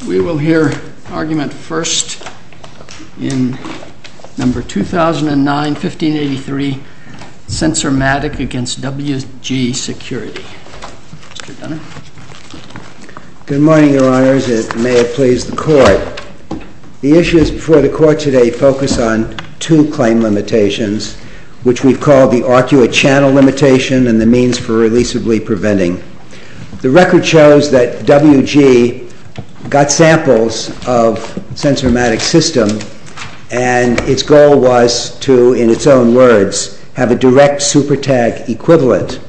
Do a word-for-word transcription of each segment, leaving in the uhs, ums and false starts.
We will hear argument first in number two thousand nine fifteen eighty-three, Sensormatic against W G Security. Mister Dunner. Good morning, Your Honors. It may it please the Court. The issues before the Court today focus on two claim limitations, which we've called the arcuate channel limitation and the means for releasably preventing. The record shows that W G got samples of Sensormatic's system, and its goal was to, in its own words, have a direct supertag equivalent.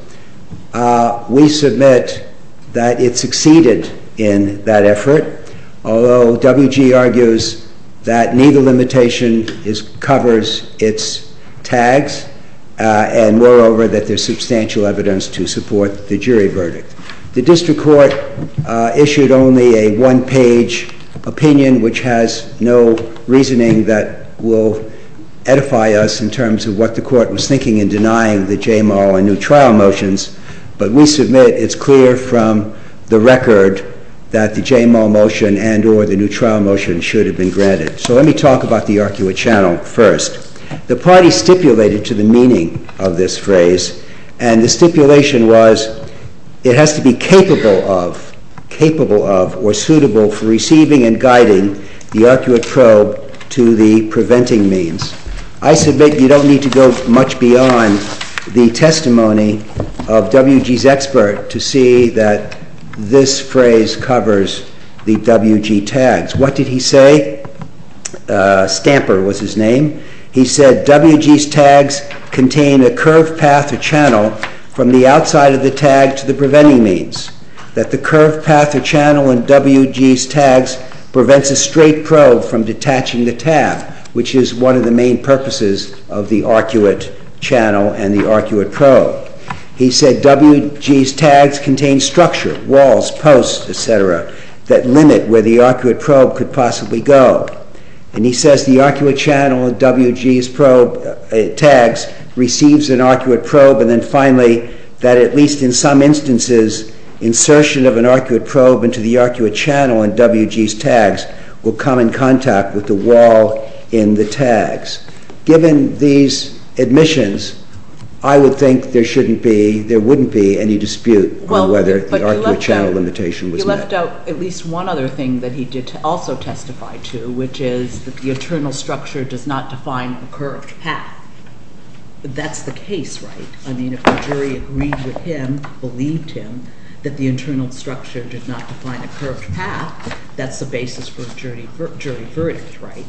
Uh, we submit that it succeeded in that effort, although W G argues that neither limitation is, covers its tags, uh, and moreover that there's substantial evidence to support the jury verdict. The district court uh, issued only a one-page opinion which has no reasoning that will edify us in terms of what the court was thinking in denying the J M O and new trial motions, but we submit it's clear from the record that the J M O motion and or the new trial motion should have been granted. So let me talk about the arcuate channel first. The party stipulated to the meaning of this phrase, and the stipulation was it has to be capable of, capable of, or suitable for receiving and guiding the arcuate probe to the preventing means. I submit you don't need to go much beyond the testimony of W G's expert to see that this phrase covers the W G tags. What did he say? Uh, Stamper was his name. He said W G's tags contain a curved path or channel from the outside of the tag to the preventing means, that the curved path or channel in W G's tags prevents a straight probe from detaching the tab, which is one of the main purposes of the arcuate channel and the arcuate probe. He said W G's tags contain structure, walls, posts, et cetera, that limit where the arcuate probe could possibly go. And he says the arcuate channel in W G's probe uh, tags receives an arcuate probe, and then finally that at least in some instances insertion of an arcuate probe into the arcuate channel in W G's tags will come in contact with the wall in the tags. Given these admissions, I would think there shouldn't be, there wouldn't be any dispute well, on whether the arcuate channel out, limitation was met. met. You left out at least one other thing that he did also testify to, which is that the internal structure does not define a curved path. That's the case, right? I mean, if the jury agreed with him, believed him, that the internal structure did not define a curved path, that's the basis for a jury, ver jury verdict, right?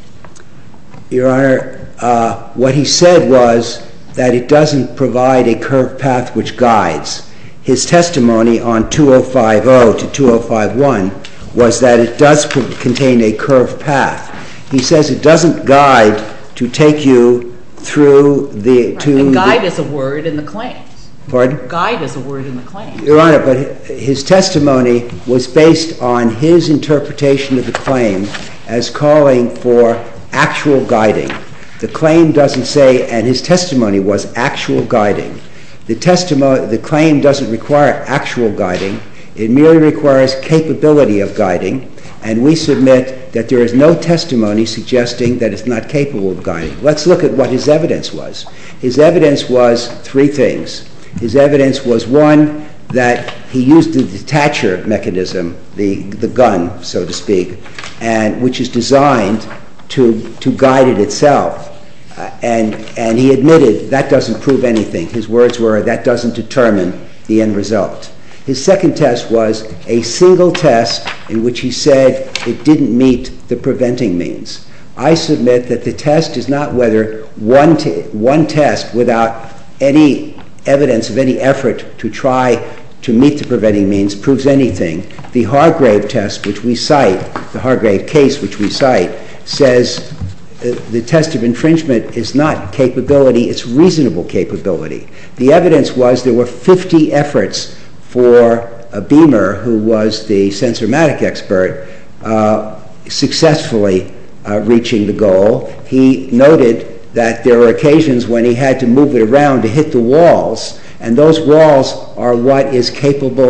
Your Honor, uh, what he said was that it doesn't provide a curved path which guides. His testimony on two oh five oh to two oh five one was that it does contain a curved path. He says it doesn't guide to take you through the... Right. to and guide the, is a word in the claims. Pardon? Guide is a word in the claims. Your Honor, but his testimony was based on his interpretation of the claim as calling for actual guiding. The claim doesn't say, and his testimony was actual guiding. The testimony, the claim doesn't require actual guiding. It merely requires capability of guiding, and we submit that there is no testimony suggesting that it's not capable of guiding. Let's look at what his evidence was. His evidence was three things. His evidence was, one, that he used the detacher mechanism, the, the gun, so to speak, and which is designed to, to guide it itself. Uh, and, and he admitted that doesn't prove anything. His words were, that doesn't determine the end result. His second test was a single test in which he said it didn't meet the preventing means. I submit that the test is not whether one, t one test without any evidence of any effort to try to meet the preventing means proves anything. The Hargrave test, which we cite, the Hargrave case, which we cite, says uh, the test of infringement is not capability, it's reasonable capability. The evidence was there were fifty efforts for a Beamer, who was the Sensormatic expert, uh, successfully uh, reaching the goal. He noted that there were occasions when he had to move it around to hit the walls, and those walls are what is capable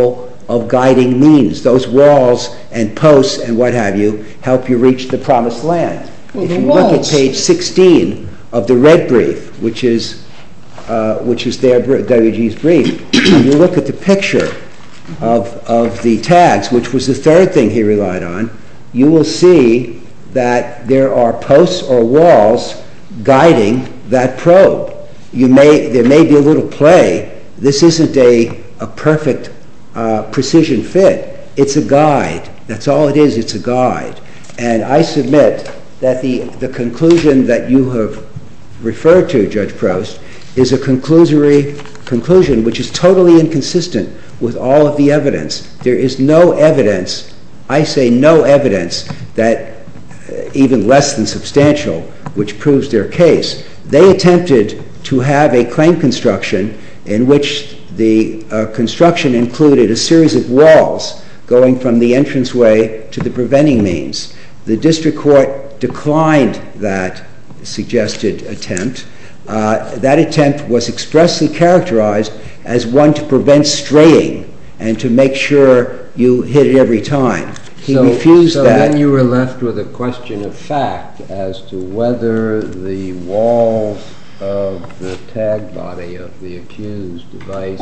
of guiding means. Those walls and posts and what have you help you reach the promised land. Well, if the you walls... look at page sixteen of the red brief, which is uh, which is their W G's brief, and you look at the picture of of the tags, which was the third thing he relied on, you will see that there are posts or walls guiding that probe. You may there may be a little play. This isn't a a perfect uh, precision fit. It's a guide. That's all it is. It's a guide. And I submit that the the conclusion that you have referred to, Judge Prost, is a conclusory conclusion which is totally inconsistent with all of the evidence. There is no evidence, I say no evidence, that uh, even less than substantial, which proves their case. They attempted to have a claim construction in which the uh, construction included a series of walls going from the entranceway to the preventing means. The district court declined that suggested attempt. Uh, that attempt was expressly characterized as one to prevent straying and to make sure you hit it every time. He so, refused so that. So then you were left with a question of fact as to whether the walls of the tag body of the accused device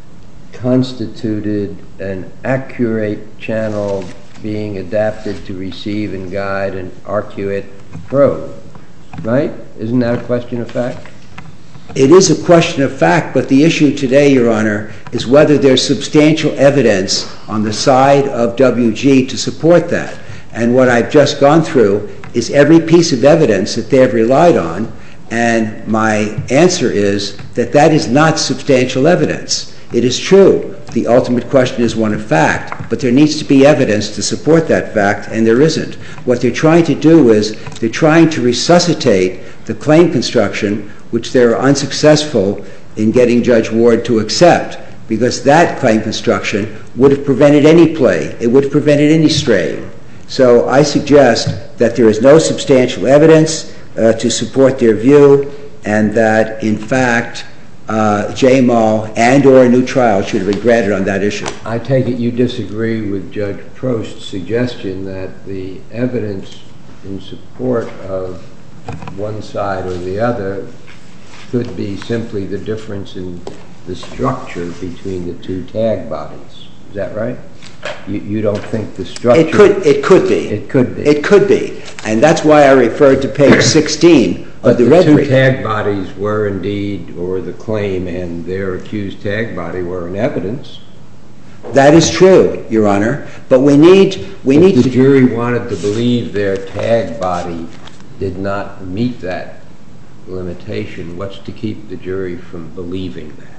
constituted an accurate channel being adapted to receive and guide an arcuate probe, right? Isn't that a question of fact? It is a question of fact, but the issue today, Your Honor, is whether there's substantial evidence on the side of W G to support that. And what I've just gone through is every piece of evidence that they've relied on, and my answer is that that is not substantial evidence. It is true. The ultimate question is one of fact, but there needs to be evidence to support that fact, and there isn't. What they're trying to do is they're trying to resuscitate the claim construction, which they're unsuccessful in getting Judge Ward to accept, because that claim construction would have prevented any play. It would have prevented any straying. So I suggest that there is no substantial evidence uh, to support their view, and that, in fact, Uh, J M A L and or a new trial should have been granted on that issue. I take it you disagree with Judge Prost's suggestion that the evidence in support of one side or the other could be simply the difference in the structure between the two tag bodies. Is that right? You, you don't think the structure... It could, it could be. It could be. It could be. And that's why I referred to page sixteen of the red brief. But the two tag bodies were indeed, or the claim and their accused tag body were in evidence. That is true, Your Honor. But we need, we if need the to... jury wanted to believe their tag body did not meet that limitation, what's to keep the jury from believing that?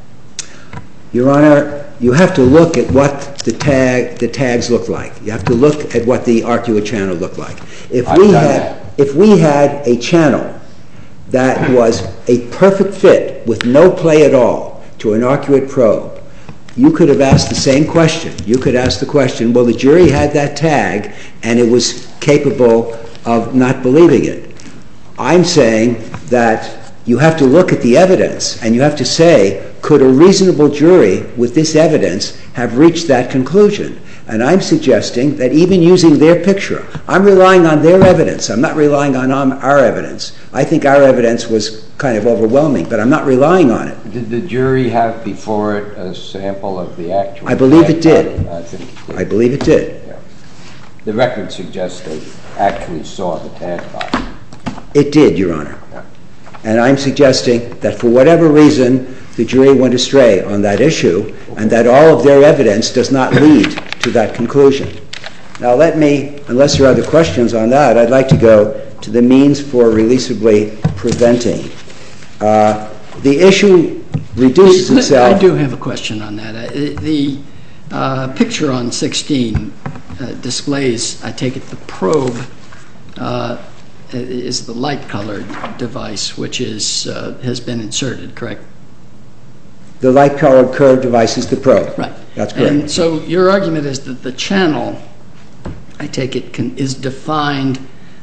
Your Honor, you have to look at what the tag, the tags look like. You have to look at what the arcuate channel looked like. If I've we done had, that. if we had a channel that was a perfect fit with no play at all to an arcuate probe, you could have asked the same question. You could ask the question, well, the jury had that tag and it was capable of not believing it. I'm saying that you have to look at the evidence and you have to say, could a reasonable jury with this evidence have reached that conclusion? And I'm suggesting that even using their picture, I'm relying on their evidence. I'm not relying on our evidence. I think our evidence was kind of overwhelming, but I'm not relying on it. Did the jury have before it a sample of the actual I believe tag it did. body? I think it did. I believe it did. Yeah. The record suggests they actually saw the tag body. It did, Your Honor. Yeah. And I'm suggesting that for whatever reason, the jury went astray on that issue, and that all of their evidence does not lead to that conclusion. Now let me, unless there are other questions on that, I'd like to go to the means for releasably preventing. Uh, the issue reduces itself... I do have a question on that. Uh, the uh, picture on sixteen uh, displays, I take it, the probe uh, is the light-colored device, which is uh, has been inserted, correct? The light-colored curved device is the probe. Right. That's correct. And so your argument is that the channel, I take it, can, is defined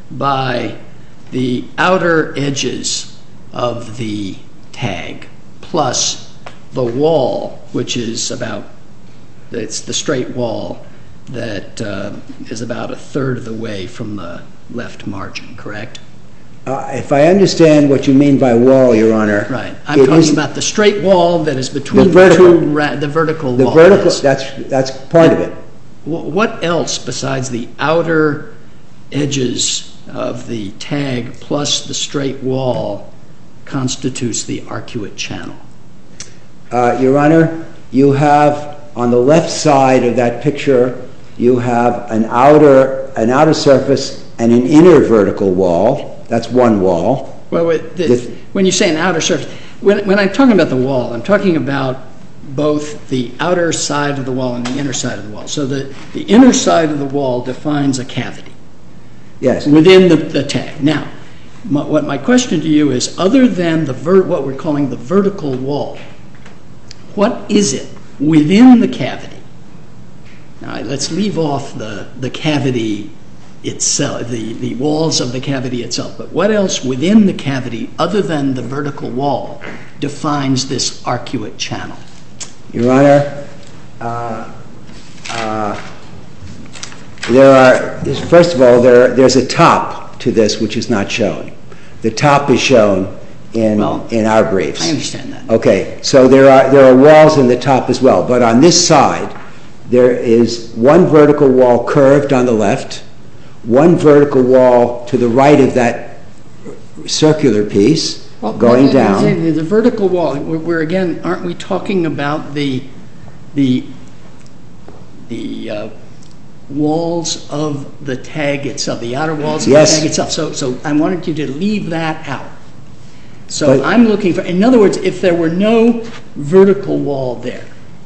by the outer edges of the tag plus the wall, which is about it's the straight wall that uh, is about a third of the way from the left margin, correct? Uh, if I understand what you mean by wall, Your Honor. Right. I'm talking about the straight wall that is between the vertical, the two, ra the vertical the wall. The vertical, that's, that's part of it. What else besides the outer edges of the tag plus the straight wall constitutes the arcuate channel? Uh, Your Honor, you have on the left side of that picture, you have an outer, an outer surface and an inner vertical wall. That's one wall. Well, wait, the, when you say an outer surface, when, when I'm talking about the wall, I'm talking about both the outer side of the wall and the inner side of the wall. So the, the inner side of the wall defines a cavity. Yes. Within the, the tag. Now, my, what my question to you is, other than the ver what we're calling the vertical wall, what is it within the cavity? Now, let's leave off the, the cavity itself, the, the walls of the cavity itself, but what else within the cavity, other than the vertical wall, defines this arcuate channel? Your Honor, uh, uh, there are, first of all, there, there's a top to this which is not shown. The top is shown in, well, in our briefs. I understand that. Okay, so there are, there are walls in the top as well, but on this side, there is one vertical wall curved on the left, one vertical wall to the right of that circular piece, well, going down. The, the vertical wall, we're, we're again, aren't we talking about the, the, the uh, walls of the tag itself, the outer walls of yes. the tag itself? So, so I wanted you to leave that out. So but, I'm looking for, in other words, if there were no vertical wall there,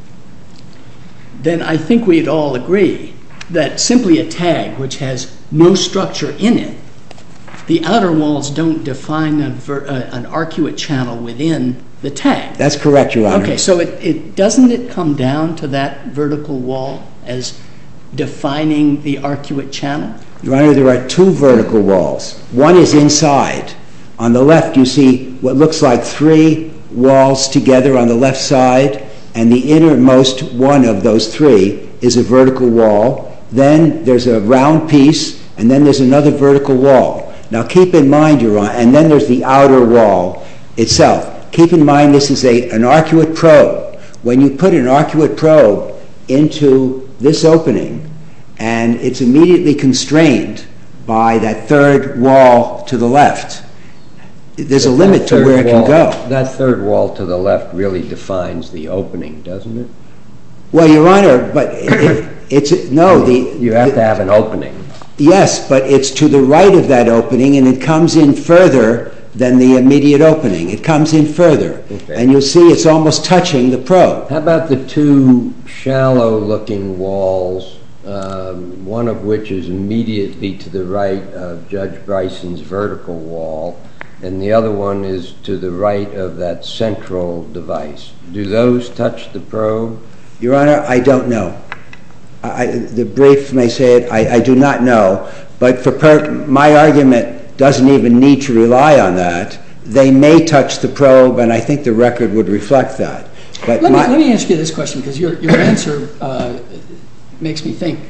then I think we'd all agree that simply a tag which has no structure in it, the outer walls don't define a ver, uh, an arcuate channel within the tag. That's correct, Your Honor. Okay, so it, it doesn't it come down to that vertical wall as defining the arcuate channel? Your Honor, there are two vertical walls. One is inside. On the left, you see what looks like three walls together on the left side, and the innermost one of those three is a vertical wall. Then there's a round piece, and then there's another vertical wall. Now keep in mind, Your Honor, and then there's the outer wall itself. Keep in mind this is a, an arcuate probe. When you put an arcuate probe into this opening, and it's immediately constrained by that third wall to the left, there's a limit to where it can go. That third wall to the left really defines the opening, doesn't it? Well, Your Honor, but it, it's, no, the... You have the, to have an opening. Yes, but it's to the right of that opening, and it comes in further than the immediate opening. It comes in further. Okay. And you'll see it's almost touching the probe. How about the two shallow-looking walls, um, one of which is immediately to the right of Judge Bryson's vertical wall, and the other one is to the right of that central device? Do those touch the probe? Your Honor, I don't know. I, the brief may say it. I, I do not know. But for per, my argument doesn't even need to rely on that. They may touch the probe, and I think the record would reflect that. But let, my, me, let me ask you this question, because your, your answer uh, makes me think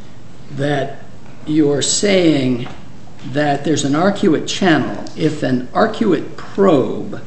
that you're saying that there's an arcuate channel if an arcuate probe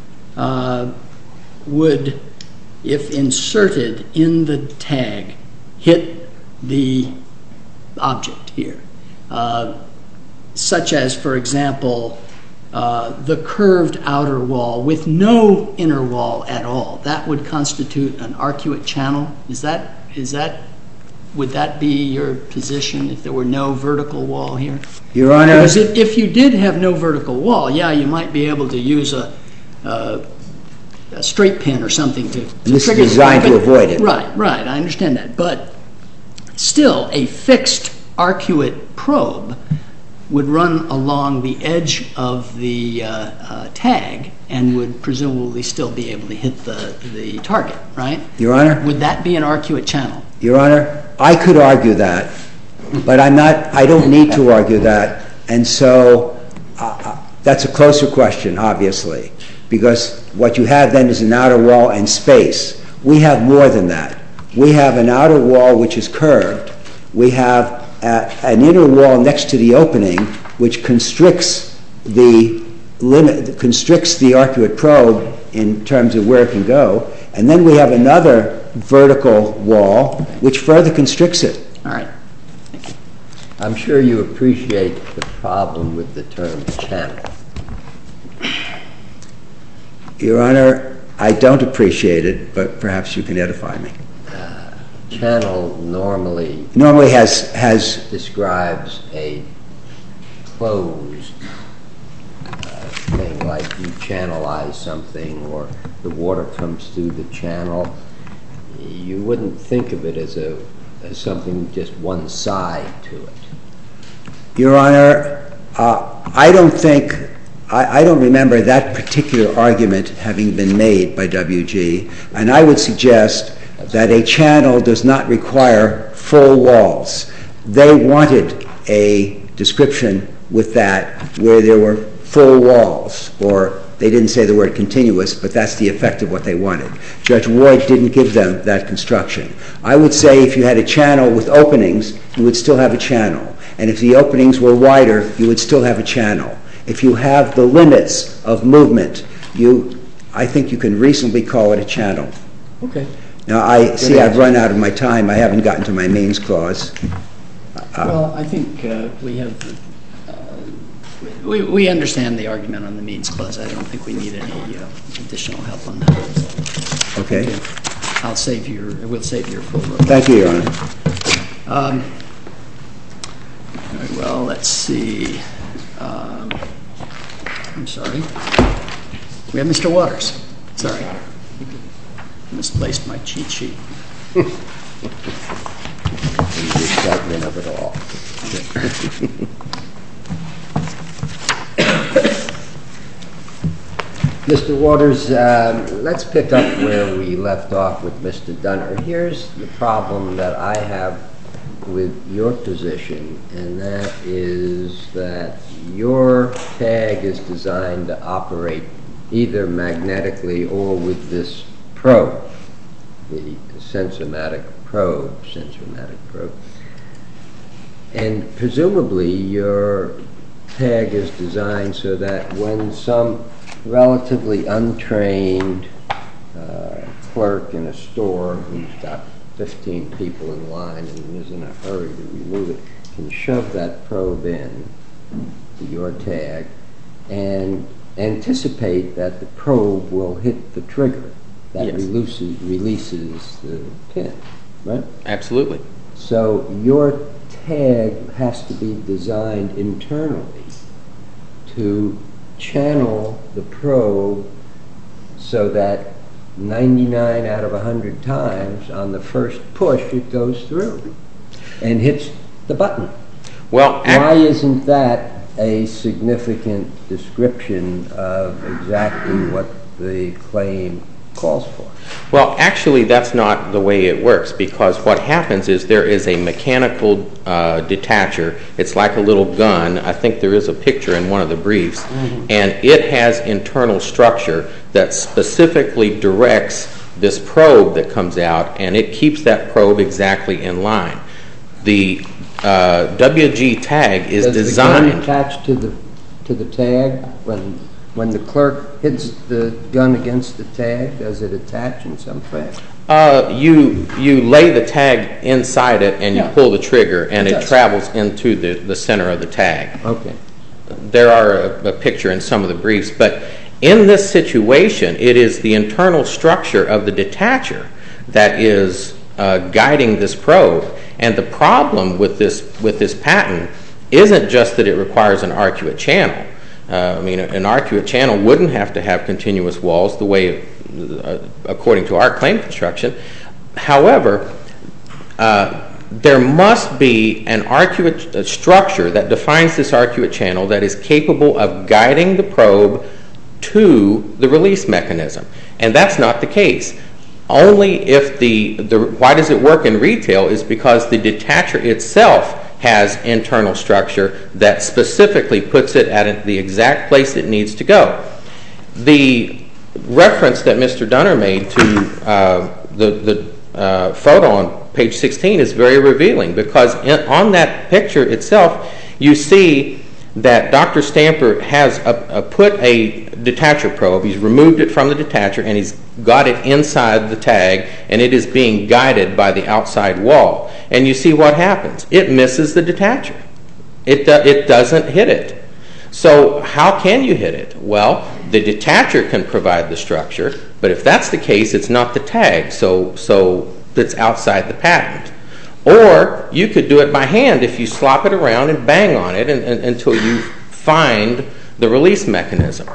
uh, would, if inserted in the tag, hit the object here, uh, such as, for example, uh, the curved outer wall with no inner wall at all. That would constitute an arcuate channel. Is that, is that, would that be your position if there were no vertical wall here? Your Honor, because if, if you did have no vertical wall, yeah, you might be able to use a, a, a straight pin or something to, to this trigger is designed the to avoid it. Right, right. I understand that, but still, a fixed arcuate probe would run along the edge of the uh, uh, tag and would presumably still be able to hit the, the target, right? Your Honor? Would that be an arcuate channel? Your Honor, I could argue that, but I'm not, I don't need to argue that, and so uh, that's a closer question, obviously, because what you have then is an outer wall and space. We have more than that. We have an outer wall which is curved. We have a, an inner wall next to the opening which constricts the limit, constricts the arcuate probe in terms of where it can go. And then we have another vertical wall which further constricts it. All right. I'm sure you appreciate the problem with the term channel. Your Honor, I don't appreciate it, but perhaps you can edify me. Uh, channel normally Normally has has describes a closed uh, thing, like you channelize something or the water comes through the channel. You wouldn't think of it as a as something with just one side to it. Your Honor, uh, I don't think, I, I don't remember that particular argument having been made by W G, and I would suggest that a channel does not require full walls. They wanted a description with that where there were full walls, or they didn't say the word continuous, but that's the effect of what they wanted. Judge Ward didn't give them that construction. I would say if you had a channel with openings, you would still have a channel. And if the openings were wider, you would still have a channel. If you have the limits of movement, you, I think you can reasonably call it a channel. Okay. Now, I see I've run out of my time. I haven't gotten to my means clause. Uh, well, I think uh, we have, uh, we, we understand the argument on the means clause. I don't think we need any uh, additional help on that. Okay. I'll save your, we'll save your full vote. Thank you, Your Honor. Um, very well, let's see. Um, I'm sorry. We have Mister Waters. Sorry. Misplaced my cheat sheet. The excitement of it all. Mister Waters, uh, let's pick up where we left off with Mister Dunner. Here's the problem that I have with your position, and that is that your tag is designed to operate either magnetically or with this probe, the sensormatic probe, sensormatic probe. And presumably your tag is designed so that when some relatively untrained uh, clerk in a store who's got fifteen people in line and is in a hurry to remove it can shove that probe in to your tag and anticipate that the probe will hit the trigger that Yes. releases, releases the pin, right? Absolutely. So your tag has to be designed internally to channel the probe so that ninety-nine out of one hundred times on the first push it goes through and hits the button. Well, Why isn't that a significant description of exactly what the claim calls for? Well, actually, that's not the way it works, because what happens is there is a mechanical uh, detacher. It's like a little gun. I think there is a picture in one of the briefs. Mm-hmm. And it has internal structure that specifically directs this probe that comes out, and it keeps that probe exactly in line. The uh, W G tag is Does designed... the gun attach to the, to the tag when... When the clerk hits the gun against the tag, does it attach in some fashion? Uh, you you lay the tag inside it and you Yeah. pull the trigger, and It it, does. travels into the, the center of the tag. Okay. There are a, a picture in some of the briefs, but in this situation, it is the internal structure of the detacher that is uh, guiding this probe. And the problem with this with this patent isn't just that it requires an arcuate channel. Uh, I mean, an arcuate channel wouldn't have to have continuous walls the way, uh, according to our claim construction. However, uh, there must be an arcuate uh, structure that defines this arcuate channel that is capable of guiding the probe to the release mechanism. And that's not the case. Only if the, the why does it work in retail is because the detacher itself has internal structure that specifically puts it at the exact place it needs to go. The reference that Mister Dunner made to uh, the, the uh, photo on page sixteen is very revealing, because in, on that picture itself, you see that Doctor Stamper has a, a put a detacher probe. He's removed it from the detacher, and he's got it inside the tag, and it is being guided by the outside wall. And you see what happens. It misses the detacher. It, do, it doesn't hit it. So how can you hit it? Well, the detacher can provide the structure, but if that's the case, it's not the tag, so, so it's outside the patent. Or you could do it by hand if you slop it around and bang on it and, and, until you find the release mechanism.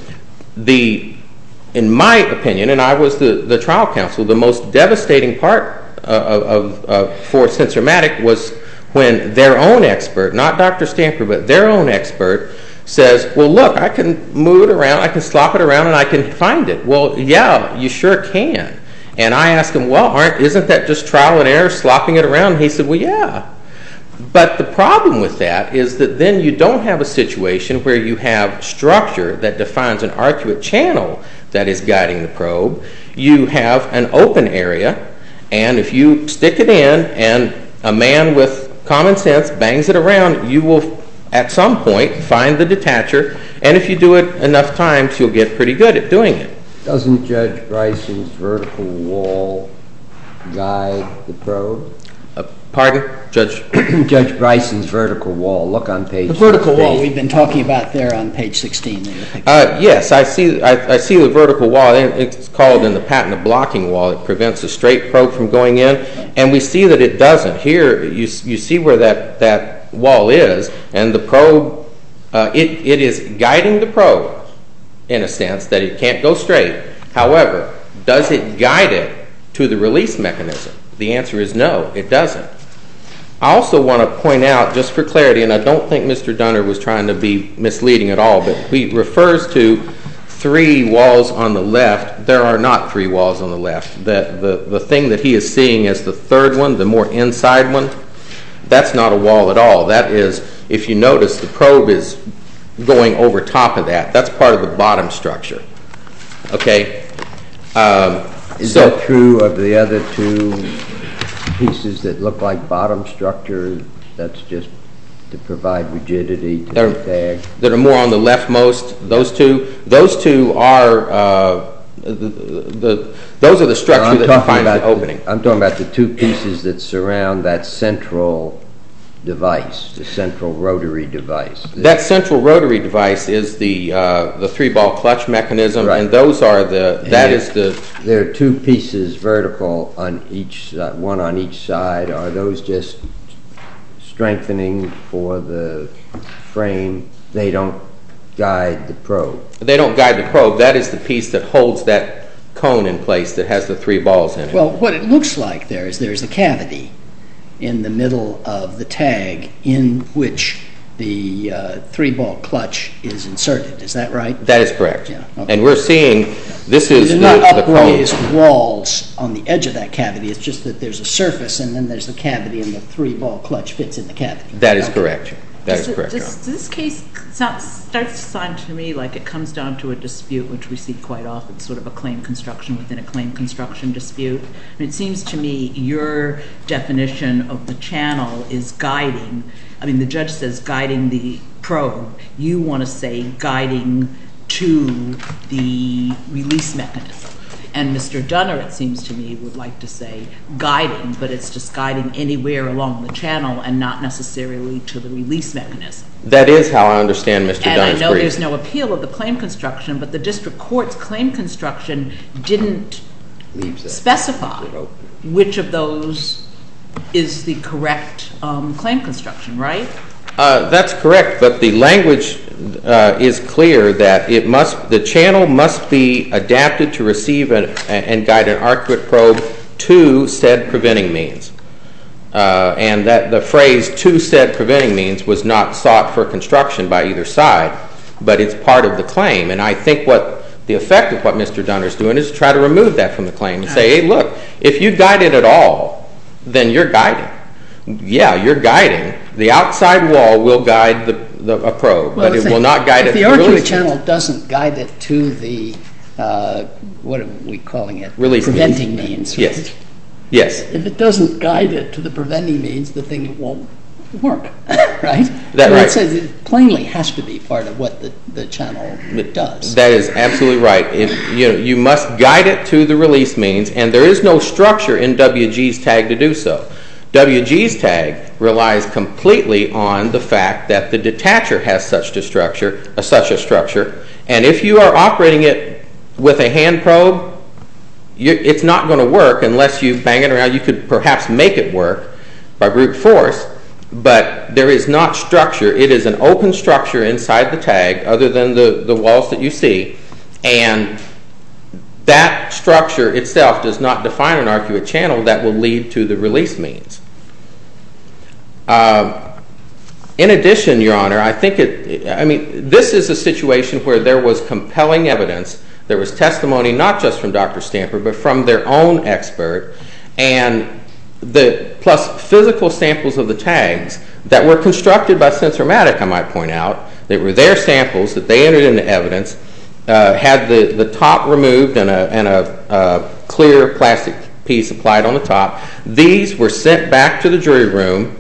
The, in my opinion, and I was the, the trial counsel, the most devastating part uh, of, uh, for Sensormatic was when their own expert, not Doctor Stamper, but their own expert, says, well, look, I can move it around, I can slop it around, and I can find it. Well, yeah, you sure can. And I asked him, well, aren't, isn't that just trial and error, slopping it around? And he said, well, yeah. But the problem with that is that then you don't have a situation where you have structure that defines an arcuate channel that is guiding the probe. You have an open area, and if you stick it in and a man with common sense bangs it around, you will at some point find the detacher, and if you do it enough times, you'll get pretty good at doing it. Doesn't Judge Bryson's vertical wall guide the probe? Uh, pardon? Judge? Judge Bryson's vertical wall. Look on page The vertical sixteen. wall we've been talking about there on page sixteen. In the picture. Uh, yes, I see, I, I see the vertical wall. It's called in the patent a blocking wall. It prevents a straight probe from going in, and we see that it doesn't. Here, you, you see where that, that wall is, and the probe, uh, it, it is guiding the probe in a sense that it can't go straight. However, does it guide it to the release mechanism? The answer is no, it doesn't. I also want to point out, just for clarity, and I don't think Mister Dunner was trying to be misleading at all, but he refers to three walls on the left. There are not three walls on the left. The, the, the thing that he is seeing as the third one, the more inside one, that's not a wall at all. That is, if you notice, the probe is going over top of that. That's part of the bottom structure. Okay? Um, Is so, that true of the other two pieces that look like bottom structure? That's just to provide rigidity to They're- the tag? that are more on the leftmost, those two, those two are, uh, the, the, those are the structure I'm that talking defines about the opening. I'm talking about the two pieces that surround that central device, the central rotary device. That central rotary device is the uh, the three-ball clutch mechanism, Right. and those are the, that is the, There are two pieces vertical on each, si- one on each side. Are those just strengthening for the frame? They don't guide the probe. they don't guide the probe. That is the piece that holds that cone in place that has the three balls in it. Well, what it looks like there is there's a cavity in the middle of the tag in which the uh, three-ball clutch is inserted. Is that right? That is correct. Yeah, okay. And we're seeing, this is They're the, not the cone. upraised walls on the edge of that cavity. It's just that there's a surface, and then there's the cavity, and the three-ball clutch fits in the cavity. That is Okay. correct. That is Does it- correct, Your does- Honor. does this case sound, starts to sound to me like it comes down to a dispute, which we see quite often, sort of a claim construction within a claim construction dispute. I mean, it seems to me your definition of the channel is guiding. I mean, the judge says guiding the probe. You want to say guiding to the release mechanism. And Mister Dunner, it seems to me, would like to say guiding, but it's just guiding anywhere along the channel and not necessarily to the release mechanism. That is how I understand Mister And I Dunner's know brief. there's no appeal of the claim construction, but the district court's claim construction didn't Leaves that. specify which of those is the correct um, claim construction, right? Uh, that's correct, but the language uh, is clear that it must, the channel must be adapted to receive an, and guide an arcuate probe to said preventing means. Uh, and that the phrase to said preventing means was not sought for construction by either side, but it's part of the claim. And I think what the effect of what Mister Dunner is doing is to try to remove that from the claim and say, hey, look, if you guide it at all, then you're guiding. Yeah, you're guiding. The outside wall will guide the, the a probe, Well, but if it the- will not guide it If to the the arcuate release channel doesn't guide it to the, uh, what are we calling it? Release Preventing means. right? Yes. Yes. If it doesn't guide it to the preventing means, the thing won't work, right? That so right. It says it plainly has to be part of what the, the channel does. That is absolutely right. If, you know, you must guide it to the release means, and there is no structure in W G's tag to do so. W G's tag relies completely on the fact that the detacher has such a structure, uh, such a structure, and if you are operating it with a hand probe, you, it's not going to work unless you bang it around. You could perhaps make it work by brute force, but there is not structure. It is an open structure inside the tag, other than the, the walls that you see, and that structure itself does not define an arcuate channel that will lead to the release means. Uh, in addition, Your Honor, I think it, I mean, this is a situation where there was compelling evidence. There was testimony not just from Doctor Stamper, but from their own expert, and the plus physical samples of the tags that were constructed by Sensormatic, I might point out. They were their samples that they entered into evidence, uh, had the, the top removed and a, and a uh, clear plastic piece applied on the top. These were sent back to the jury room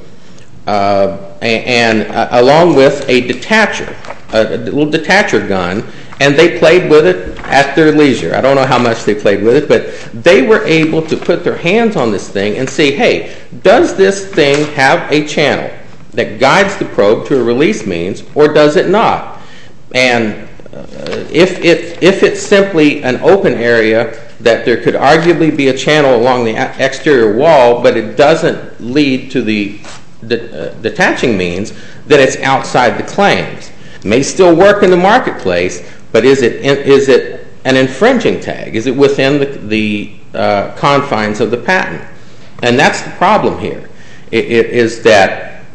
uh, and, and uh, along with a detacher, a, a little detacher gun, and they played with it at their leisure. I don't know how much they played with it, but they were able to put their hands on this thing and see, hey, does this thing have a channel that guides the probe to a release means, or does it not? And uh, if, it, if it's simply an open area that there could arguably be a channel along the exterior wall, but it doesn't lead to the de uh, detaching means, then it's outside the claims. It may still work in the marketplace, but is it, is it an infringing tag? Is it within the, the uh, confines of the patent? And that's the problem here. It, it is that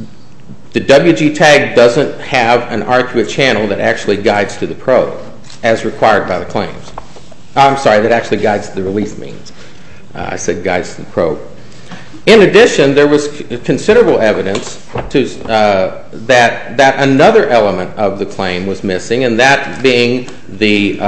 the W G tag doesn't have an arcuate channel that actually guides to the probe, as required by the claims. I'm sorry, that actually guides to the release means. Uh, I said guides to the probe. In addition, there was considerable evidence to, uh, that, that another element of the claim was missing, and that being the uh,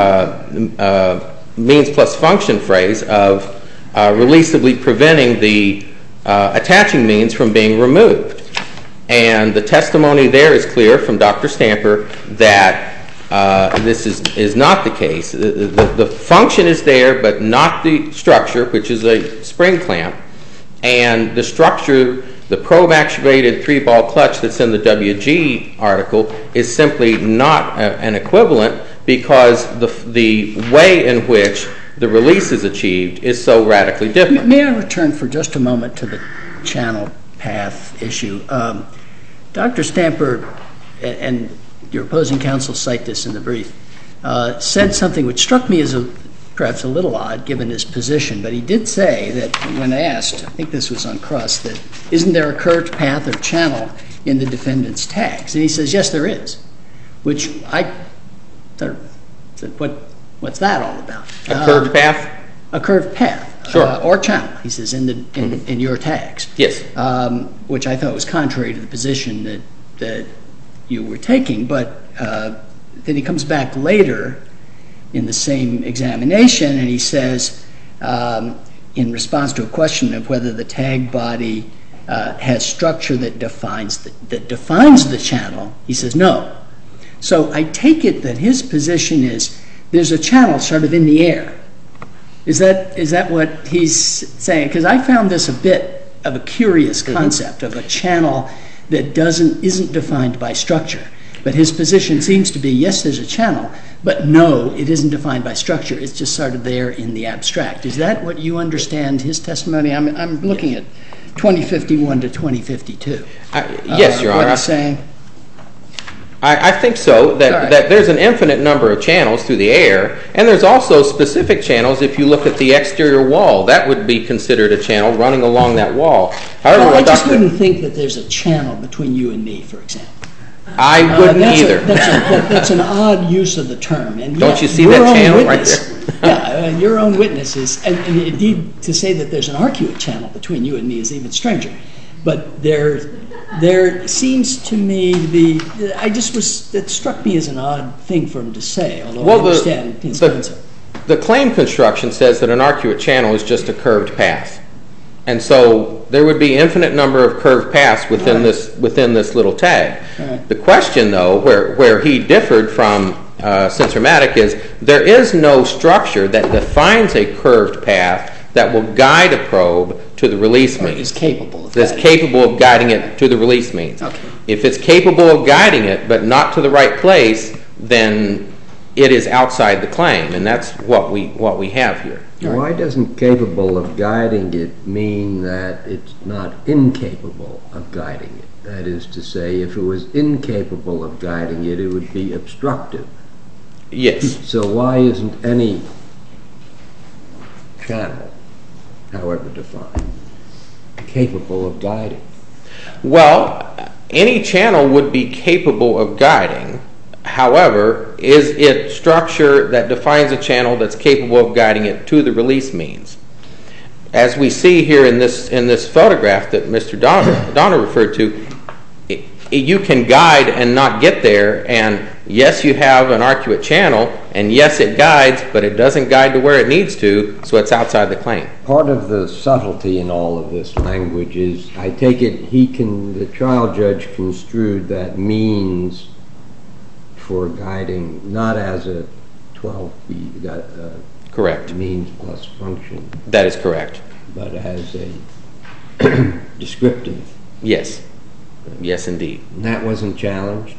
uh, means plus function phrase of uh, releasably preventing the uh, attaching means from being removed. And the testimony there is clear from Doctor Stamper that uh, this is, is not the case. The, the, the function is there, but not the structure, which is a spring clamp. And the structure, the probe-actuated three-ball clutch that's in the W G article is simply not a, an equivalent, because the, the way in which the release is achieved is so radically different. May I return for just a moment to the channel path issue? Um, Doctor Stamper, and your opposing counsel cite this in the brief, uh, said something which struck me as a perhaps a little odd given his position, but he did say that when asked, I think this was on cross, that isn't there a curved path or channel in the defendant's tags? And he says, yes, there is, which I said, what, what's that all about? A curved um, path? A curved path. Sure. Uh, or channel, he says, in, the, in, mm-hmm. in your tags. Yes. Um, which I thought was contrary to the position that, that you were taking, but uh, then he comes back later in the same examination, and he says, um, in response to a question of whether the tag body uh, has structure that defines the, that defines the channel, he says no. So I take it that his position is there's a channel sort of in the air. Is that is that what he's saying? Because I found this a bit of a curious concept mm-hmm. of a channel that doesn't isn't defined by structure. But his position seems to be, yes, there's a channel, but no, it isn't defined by structure. It's just sort of there in the abstract. Is that what you understand his testimony? I'm, I'm looking at twenty fifty-one to twenty fifty-two. I, yes, uh, Your Honor. What he's saying? I, I think so, that, right. that there's an infinite number of channels through the air, and there's also specific channels if you look at the exterior wall. That would be considered a channel running along that wall. However, well, I just Doctor wouldn't think that there's a channel between you and me, for example. I wouldn't uh, that's either. A, that's, a, that, that's an odd use of the term. And Don't yet, you see that channel witness, right there? yeah, uh, your own witness is, and, and indeed to say that there's an arcuate channel between you and me is even stranger. But there, there seems to me to be, I just was, it struck me as an odd thing for him to say, although well, I understand the, his the, concept. The claim construction says that an arcuate channel is just a curved path. And so there would be infinite number of curved paths within right. this within this little tag. Right. The question, though, where, where he differed from uh, Sensormatic is there is no structure that defines a curved path that will guide a probe to the release or means. Is capable of That's capable of guiding it to the release means. Okay. If it's capable of guiding it but not to the right place, then it is outside the claim, and that's what we what we have here. Why doesn't capable of guiding it mean that it's not incapable of guiding it? That is to say, if it was incapable of guiding it, it would be obstructive. Yes. So why isn't any channel, however defined, capable of guiding? Well, any channel would be capable of guiding. However, is it structure that defines a channel that's capable of guiding it to the release means? As we see here in this in this photograph that Mister Donner, Donner referred to, it, it, you can guide and not get there, and yes, you have an arcuate channel, and yes, it guides, but it doesn't guide to where it needs to, so it's outside the claim. Part of the subtlety in all of this language is, I take it, he can, the trial judge construed that means for guiding, not as a twelve B uh, correct means plus function. That is correct. But as a descriptive. Yes. Yes, indeed. And that wasn't challenged?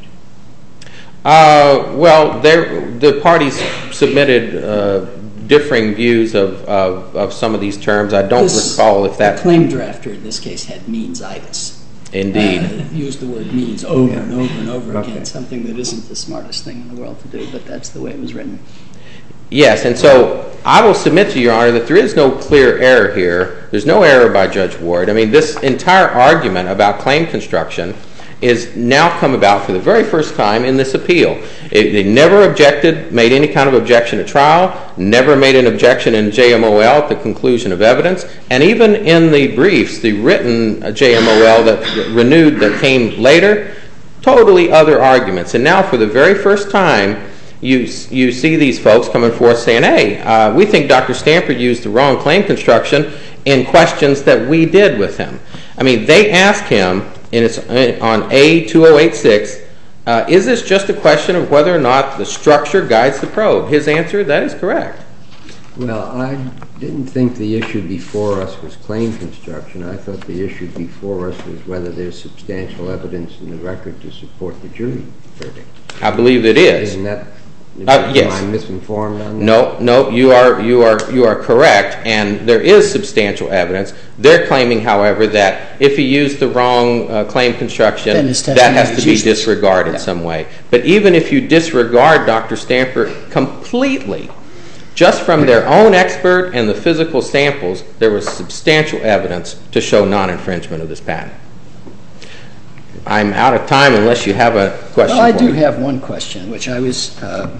Uh, well, there, the parties submitted uh, differing views of, of, of some of these terms. I don't this, recall if that... The claim drafter in this case had means-itis. Indeed. Uh, used the word means over yeah. and over and over okay. again, something that isn't the smartest thing in the world to do, but that's the way it was written. Yes, and so I will submit to Your Honor that there is no clear error here. There's no error by Judge Ward. I mean, this entire argument about claim construction is now come about for the very first time in this appeal. It, they never objected, made any kind of objection at trial, never made an objection in J M O L at the conclusion of evidence, and even in the briefs, the written J M O L that renewed that came later, totally other arguments. And now for the very first time, you, you see these folks coming forth saying, hey, uh, we think Doctor Stanford used the wrong claim construction in questions that we did with him. I mean, they asked him, and it's on A two oh eight six, uh, is this just a question of whether or not the structure guides the probe? His answer, that is correct. Well, I didn't think the issue before us was claim construction. I thought the issue before us was whether there's substantial evidence in the record to support the jury verdict. I believe it is. Isn't that... Uh, yes. Am I misinformed on that? No, no, you are, you are, you are correct, and there is substantial evidence. They're claiming, however, that if he used the wrong uh, claim construction, that has to be disregarded yeah. some way. But even if you disregard Doctor Stanford completely, just from their own expert and the physical samples, there was substantial evidence to show non-infringement of this patent. I'm out of time unless you have a question. Well, I for do me. have one question, which I was, uh,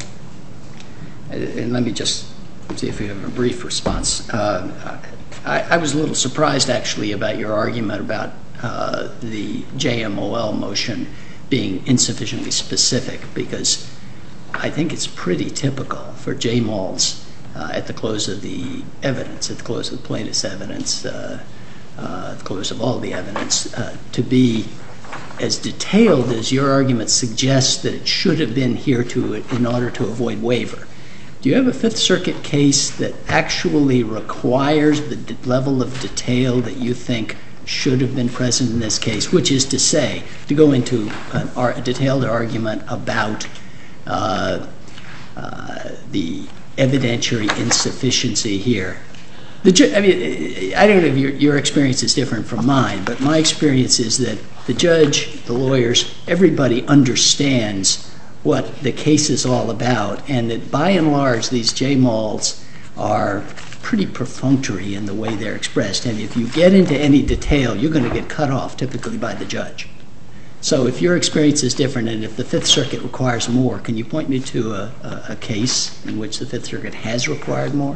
and let me just see if we have a brief response. Uh, I, I was a little surprised, actually, about your argument about uh, the J M O L motion being insufficiently specific, because I think it's pretty typical for J M O Ls uh, at the close of the evidence, at the close of the plaintiff's evidence, uh, uh, at the close of all the evidence, uh, to be as detailed as your argument suggests that it should have been here to in order to avoid waiver. Do you have a Fifth Circuit case that actually requires the d- level of detail that you think should have been present in this case, which is to say, to go into an ar- a detailed argument about uh, uh, the evidentiary insufficiency here? The ju- I mean, I don't know if your, your experience is different from mine, but my experience is that the judge, the lawyers, everybody understands what the case is all about, and that by and large these J M O Ls are pretty perfunctory in the way they're expressed, and if you get into any detail, you're going to get cut off typically by the judge. So if your experience is different, and if the Fifth Circuit requires more, can you point me to a, a, a case in which the Fifth Circuit has required more?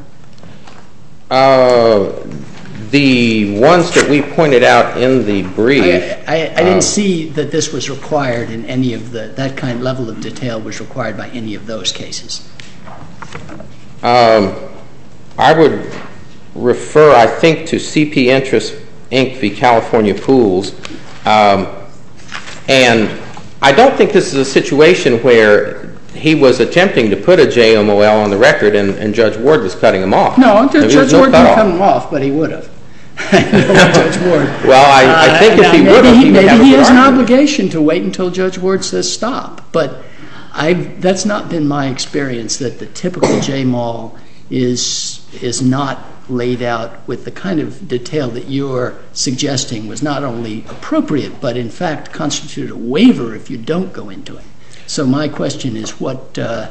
Uh, the ones that we pointed out in the brief. I, I, I didn't um, see that this was required in any of the, that kind of level of detail was required by any of those cases. Um, I would refer, I think, to C P Interest, Incorporated v. California Pools. Um, and I don't think this is a situation where he was attempting to put a J M O L on the record and, and Judge Ward was cutting him off. No, Judge no Ward didn't cut him off, but he would have. Judge Ward. Well, I, I think uh, if he would have, he, he would maybe have he has an argument. obligation to wait until Judge Ward says stop. But I've, that's not been my experience, that the typical J M O L is is not laid out with the kind of detail that you're suggesting was not only appropriate, but in fact constituted a waiver if you don't go into it. So my question is, what uh,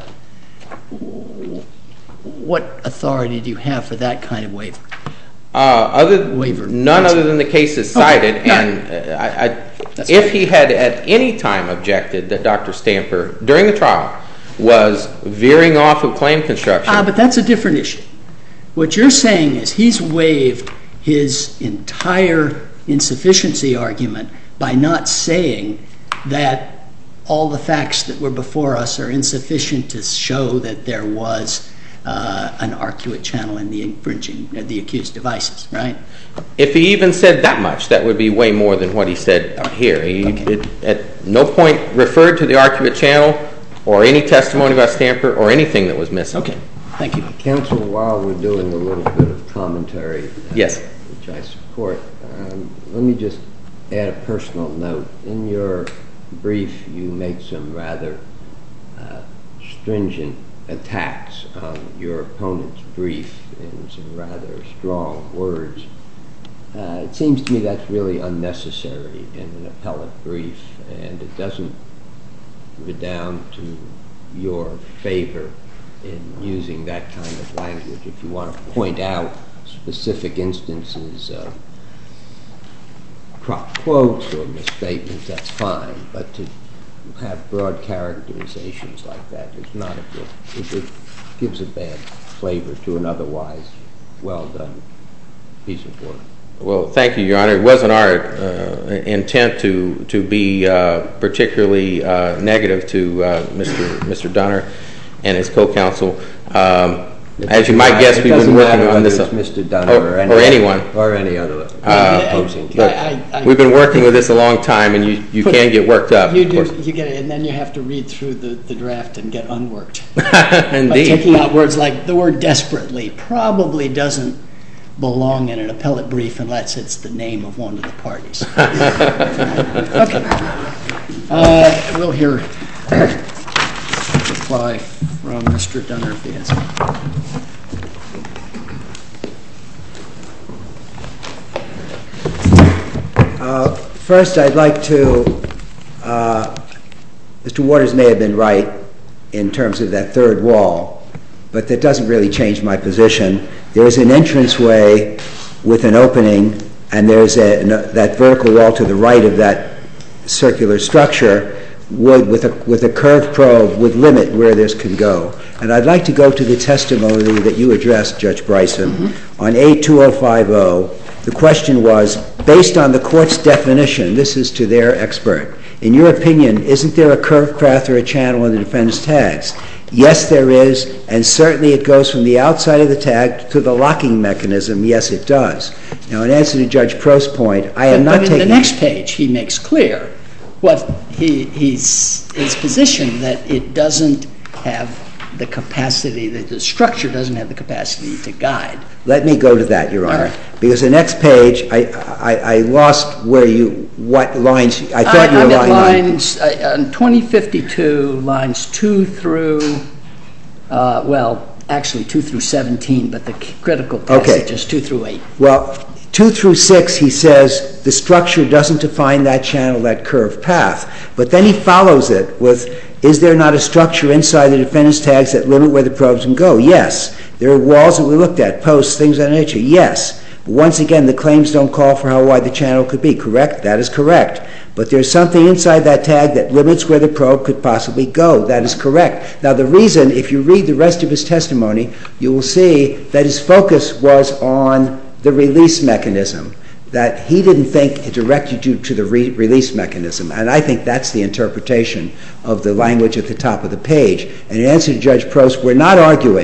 what authority do you have for that kind of waiver? Uh, other waiver. None That's other than the cases cited. Okay. And uh, I, I, if fine. he had at any time objected that Doctor Stamper, during the trial, was veering off of claim construction. Ah, but that's a different issue. What you're saying is he's waived his entire insufficiency argument by not saying that all the facts that were before us are insufficient to show that there was uh, an arcuate channel in the infringing, uh, the accused devices, right? If he even said that much, that would be way more than what he said here. He Okay. it, at no point referred to the arcuate channel or any testimony about Stamper or anything that was missing. Okay, thank you. Counsel, while we're doing a little bit of commentary, uh, yes, which I support, um, let me just add a personal note. In your brief, you make some rather uh, stringent attacks on your opponent's brief in some rather strong words. Uh, it seems to me that's really unnecessary in an appellate brief, and it doesn't redound to your favor in using that kind of language. If you want to point out specific instances of crop quotes or misstatements, that's fine, but to have broad characterizations like that is not a good, it, it gives a bad flavor to an otherwise well-done piece of work. Well, thank you, Your Honor. It wasn't our uh, intent to to be uh, particularly uh, negative to uh, Mister Mister Dunner and his co-counsel. Um, as you might guess, we've been working on this. It's Mister Dunner or, or, any or anyone or any other uh, opposing but I, I, we've been working with this a long time, and you, you can get worked up. You of do. course. You get it, and then you have to read through the, the draft and get unworked. Indeed. By taking out words like the word desperately probably doesn't belong in an appellate brief unless it's the name of one of the parties. Okay. Uh, we'll hear reply from Mister Dunner if he has one. Uh, first, I'd like to, uh, Mister Waters may have been right in terms of that third wall, but that doesn't really change my position. There's an entranceway with an opening, and there's a, that vertical wall to the right of that circular structure would, with a, with a curved probe, would limit where this can go. And I'd like to go to the testimony that you addressed, Judge Bryson. Mm-hmm. On A two oh five oh, the question was, based on the court's definition, this is to their expert, in your opinion, isn't there a curved path or a channel in the defendant's tags? Yes, there is, and certainly it goes from the outside of the tag to the locking mechanism. Yes, it does. Now, in answer to Judge Prost's point, I am but, not but in taking... the next page, he makes clear what he, he's, his position, that it doesn't have the capacity, that the structure doesn't have the capacity to guide. Let me go to that, Your Honor, right. Because the next page, I, I, I lost where you, what lines, I thought I, you were I'm at line lines, uh, on twenty fifty-two, lines two through, uh, well, actually two through seventeen, but the critical passage Okay. is two through eight. Well, two through six, he says the structure doesn't define that channel, that curved path. But then he follows it with, is there not a structure inside the defendant's tags that limit where the probes can go? Yes. There are walls that we looked at, posts, things of that nature. Yes. But once again, the claims don't call for how wide the channel could be. Correct? That is correct. But there's something inside that tag that limits where the probe could possibly go. That is correct. Now, the reason, if you read the rest of his testimony, you will see that his focus was on the release mechanism, that he didn't think it directed you to the re- release mechanism. And I think that's the interpretation of the language at the top of the page. And in answer to Judge Prost, we're not arguing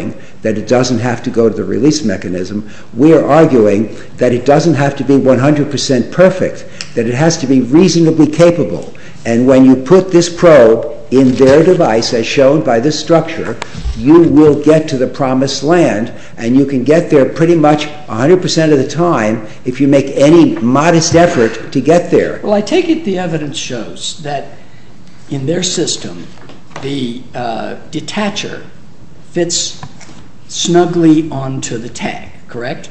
that it doesn't have to go to the release mechanism. We are arguing that it doesn't have to be one hundred percent perfect, that it has to be reasonably capable. And when you put this probe in their device, as shown by this structure, you will get to the promised land, and you can get there pretty much one hundred percent of the time if you make any modest effort to get there. Well, I take it the evidence shows that in their system, the uh, detacher fits snugly onto the tag, correct?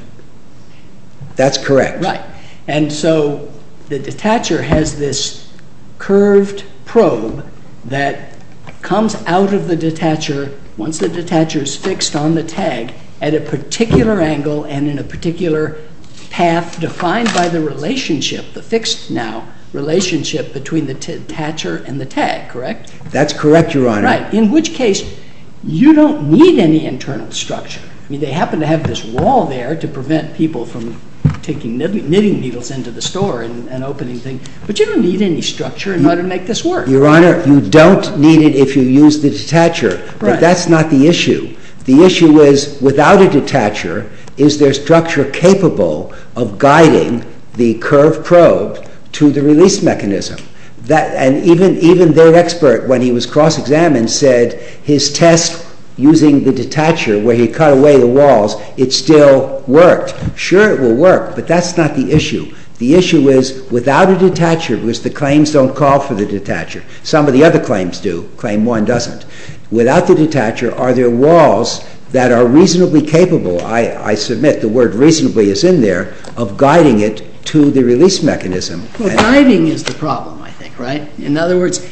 That's correct. Right. And so the detacher has this curved probe that comes out of the detacher once the detacher is fixed on the tag at a particular angle and in a particular path defined by the relationship, the fixed now relationship between the detacher and the tag, correct? That's correct, Your Honor. Right, in which case you don't need any internal structure. I mean, they happen to have this wall there to prevent people from taking knitting needles into the store and, and opening things, but you don't need any structure in order to make this work. Your Honor, you don't need it if you use the detacher, but Right. that's not the issue. The issue is, without a detacher, is their structure capable of guiding the curved probe to the release mechanism? That, and even, even their expert, when he was cross-examined, said his test using the detacher, where he cut away the walls, it still worked. Sure, it will work, but that's not the issue. The issue is, without a detacher, because the claims don't call for the detacher. Some of the other claims do. Claim one doesn't. Without the detacher, are there walls that are reasonably capable, I, I submit the word reasonably is in there, of guiding it to the release mechanism? Well, And- guiding is the problem, I think, right? In other words,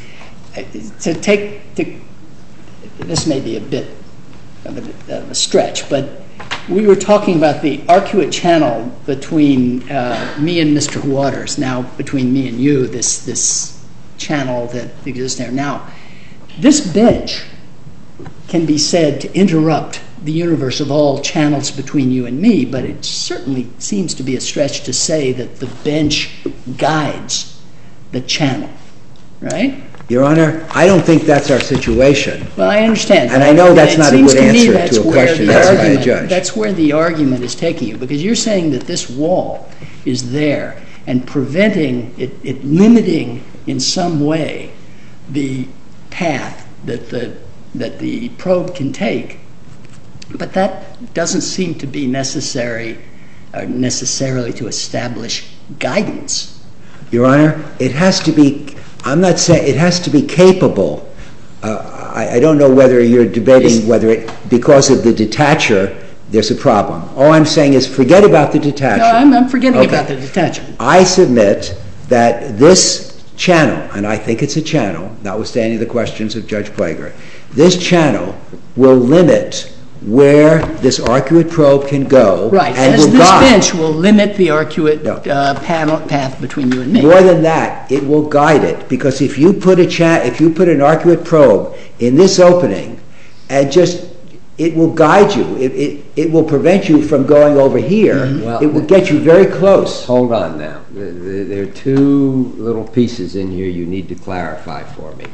to take, to, this may be a bit of a, of a stretch, but we were talking about the arcuate channel between uh, me and Mister Waters, now between me and you, this, this channel that exists there. Now, this bench can be said to interrupt the universe of all channels between you and me, but it certainly seems to be a stretch to say that the bench guides the channel, right? Your Honor, I don't think that's our situation. Well, I understand. And I know that's It not a seems good to me answer that's to a where question the asked by a argument- judge. That's where the argument is taking you, because you're saying that this wall is there and preventing, it, it limiting in some way the path that the, that the probe can take. But that doesn't seem to be necessary, uh, necessarily to establish guidance. Your Honor, it has to be, I'm not saying, it has to be capable. Uh, I, I don't know whether you're debating whether it, because of the detacher, there's a problem. All I'm saying is forget about the detacher. No, I'm, I'm forgetting Okay. about the detacher. I submit that this channel, and I think it's a channel, notwithstanding the questions of Judge Plager, this channel will limit where this arcuate probe can go. Right, and as will this guide. bench will limit the arcuate No. uh, panel, path between you and me. More than that, it will guide it, because if you put a cha- if you put an arcuate probe in this opening, and just it will guide you. It it, it will prevent you from going over here. Mm-hmm. Well, it will get you very close. Hold on now. There- There there are two little pieces in here you need to clarify for me.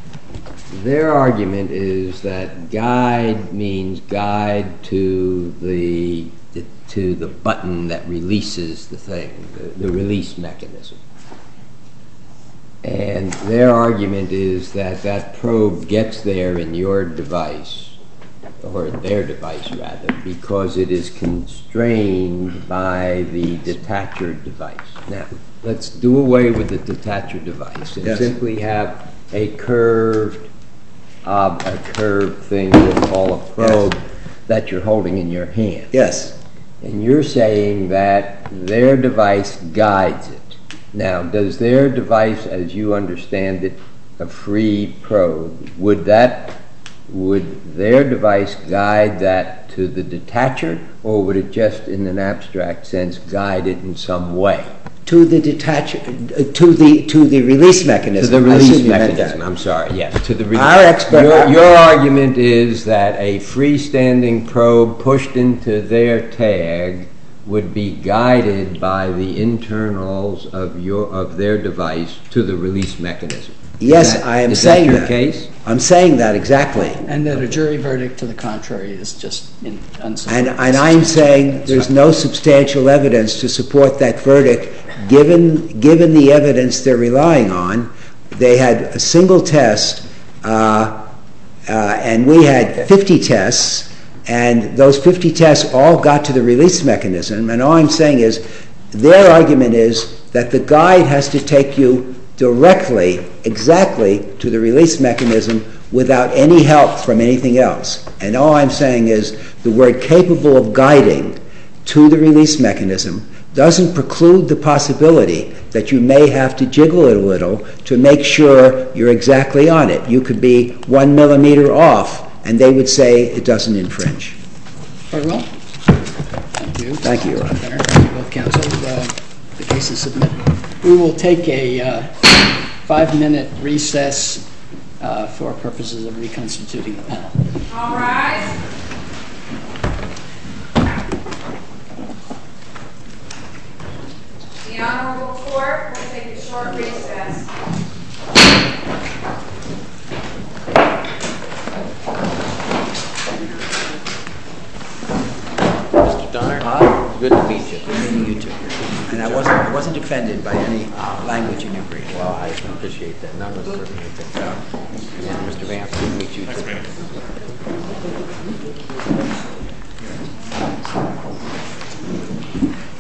Their argument is that guide means guide to the, the to the button that releases the thing, the, the release mechanism. And their argument is that that probe gets there in your device, or in their device rather, because it is constrained by the detacher device. Now, let's do away with the detacher device and Yes. simply have a curved, uh, a curved thing we'll call a probe that you're holding in your hand. Yes. And you're saying that their device guides it. Now, does their device, as you understand it, a free probe, would that, would their device guide that to the detacher, or would it just, in an abstract sense, guide it in some way? To the detacher, uh, to the to the release To mechanism. the I release assume you meant mechanism, that. I'm sorry, yes, to the release. Our expert- Your, your argument is that a freestanding probe pushed into their tag would be guided by the internals of your of their device to the release mechanism. Yes, that- I am is saying that your that. case? I'm saying that exactly. And that a jury verdict to the contrary is just in- unsupported. And, and I'm saying there's no substantial evidence to support that verdict, given, given the evidence they're relying on. They had a single test, uh, uh, and we had fifty tests, and those fifty tests all got to the release mechanism. And all I'm saying is, their argument is that the guide has to take you directly, exactly, to the release mechanism without any help from anything else. And all I'm saying is the word capable of guiding to the release mechanism doesn't preclude the possibility that you may have to jiggle it a little to make sure you're exactly on it. You could be one millimeter off, and they would say it doesn't infringe. Very well. Thank you. Thank you, Your Honor. Thank you, both counsel. Uh, the case is submitted. We will take a uh, five-minute recess uh, for purposes of reconstituting the panel. All rise. The Honorable Court will take a short recess. Mister Donner, good to meet you. You too. And I wasn't, I wasn't offended by any language in your brief. Well, I appreciate that. None of us certainly think so. And Mister Vance, good to meet you too.